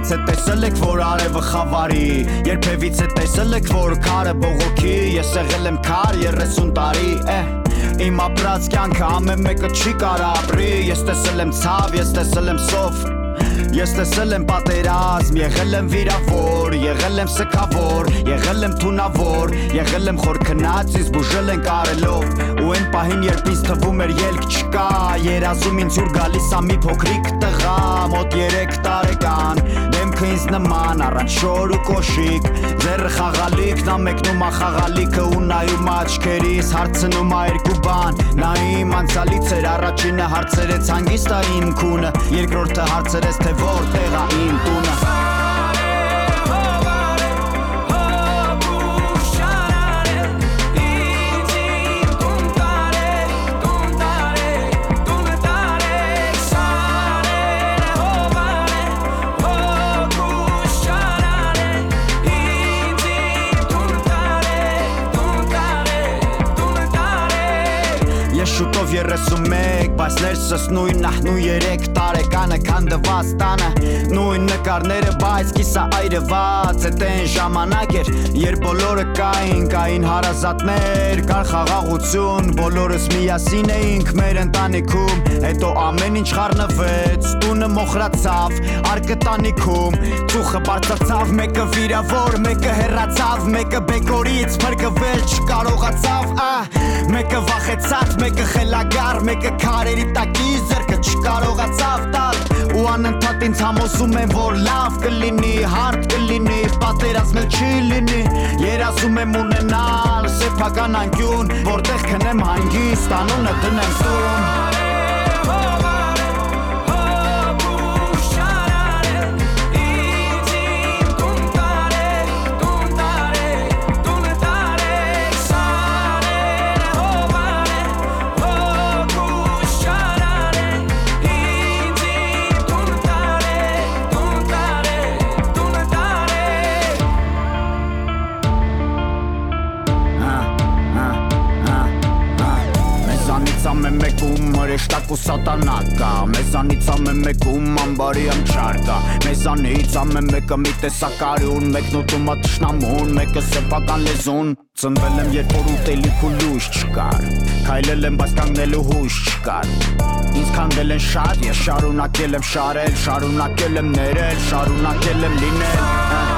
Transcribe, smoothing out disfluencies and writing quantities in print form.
Երբևիցե տեսել եք, որ արևը խավարի, երբևիցե տեսել եք, որ քարը բողոքի, ես եղել եմ քար 30 տարի, Իմ ապրած կյանքը ամեն մեկը չի կարա ապրի, ես տեսել եմ ցավ, ես տեսել եմ սով, ես տեսել եմ պատերազմ, եղել եմ վիրավոր, եղել եմ սգավոր, եղել եմ թունավոր, եղել եմ խոր քնած, իսկ բուժել ենք արելով, ու այն պահին երբ ինձ թվում էր ելք չկա, երազում ինձ ուր գալիս ա մի փոքրիկ տղա, մոտ 3 տարեկան, դեմքը ինձ նման, առանց շոր ու կոշիկ, ձեռը խաղալիքն ա մեկնում ա խաղալիքը ու նայում ա աչքերիս, հարցնում ա երկու բան, նա իմ անցյալից էր, առաջինը հարցերեց հանգիստ ա իմ քունը, երկրորդը հարցերեց թե որտեղ ա իմ տունը Շուտով 31, բայց ներսս նույնն ա, նույն 3 տարեկանը քանդված տանը Նույն նկարները, բայց կիսա այրված Էդ այն ժամանակ էր, երբ բոլորը կային հարազատներ Կար խաղաղություն, բոլորս միասին էինք մեր ընտանիքում Հետո ամեն ինչ խառնվեց, տունը մոխրացավ, արկը տանիքում Ծուխը բարձրացավ, մեկը վիրավոր, մեկը հեռացավ Մեկը բեկորից փրկվել չկարողացավ Մեկը վախեցած, մեկը խելագար, մեկը քարերի տակի ձեռքը չկարողացավ տալ Ու անընդհատ ինձ համոզում են, որ լավ կլինի, հարթ կլինի, պատերազմել չի լինի Երազում եմ ունենալ սեփական անկյուն, որտեղ քնեմ հանգիստ, անունը դնեմ տուն Ամեն մեկում հրեշտակ ու սատանա կա Մեզանից ամեն մեկում ամբարի ամչար կա Մեզանից ամեն մեկը մի տեսակարուն Մեկն ուտում ա թշնամուն, մեկը սեփական լեզուն Ծնվել եմ երբ որ ուտելիք ու լույս չկար Քայլել եմ բայց կանգնելու հույս չկար Ինձ քանդել են շատ, ես շարունակել եմ շարել Շարունակել եմ ներել, շարունակել եմ լինել